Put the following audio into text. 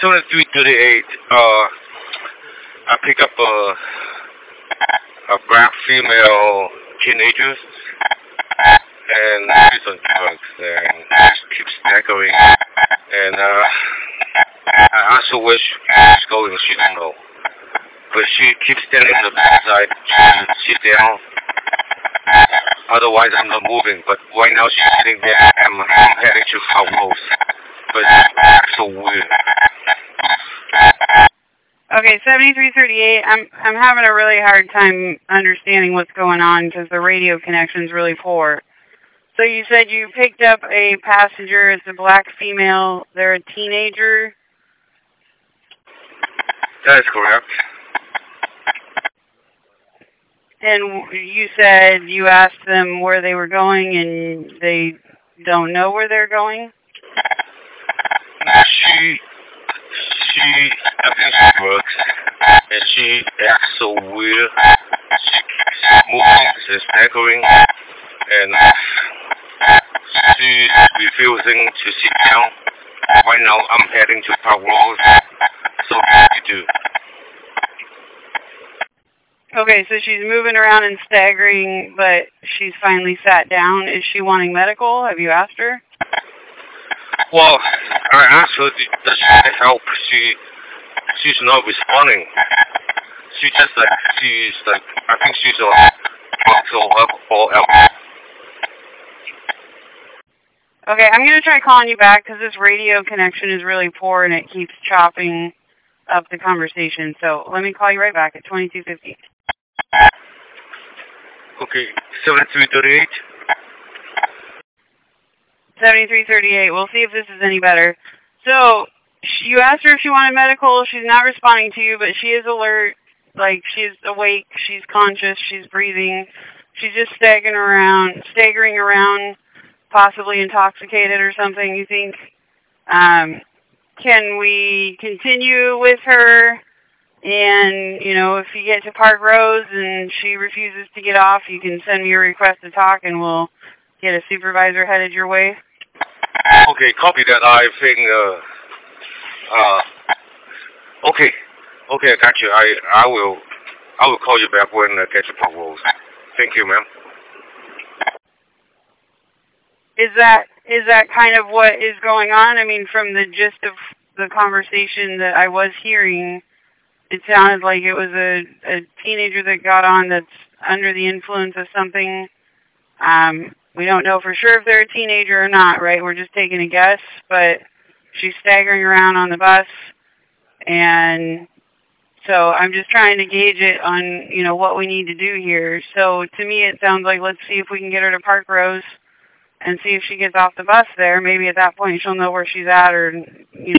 7338. I pick up a black female teenager, and she's on drugs, and she keeps staggering. And I asked her where she's going. She don't know, but she keeps standing on the backside to sit down. Otherwise, I'm not moving. But right now, she's sitting there. I'm heading to her house. But it's so weird. Okay, 7338. I'm having a really hard time understanding what's going on because the radio connection's really poor. So you said you picked up a passenger. It's a black female. They're a teenager. That is correct. And you said you asked them where they were going, and they don't know where they're going? I think she works, and she acts so weird. She's moving, she's staggering, and she's refusing to sit down. Right now, I'm heading to Park Rose. So what do you do? Okay, so she's moving around and staggering, but she's finally sat down. Is she wanting medical? Have you asked her? Well, I asked her, does she need help? She's not responding. I think she's on drugs or alcohol. Okay, I'm going to try calling you back because this radio connection is really poor and it keeps chopping up the conversation. So let me call you right back at 2250. Okay, 7338. 7338. We'll see if this is any better. So you asked her if she wanted medical. She's not responding to you, but she is alert. Like, she's awake. She's conscious. She's breathing. She's just staggering around, possibly intoxicated or something, you think? Can we continue with her? And, you know, if you get to Park Rose and she refuses to get off, you can send me a request to talk and we'll get a supervisor headed your way. Okay, copy that. I think, okay, I got you. I will call you back when I get to Park Rose. Thank you, ma'am. Is that kind of what is going on? I mean, from the gist of the conversation that I was hearing, it sounded like it was a teenager that got on that's under the influence of something. We don't know for sure if they're a teenager or not, right? We're just taking a guess, but she's staggering around on the bus, and so I'm just trying to gauge it on, you know, what we need to do here. So to me, it sounds like let's see if we can get her to Park Rose and see if she gets off the bus there. Maybe at that point she'll know where she's at, or, you know,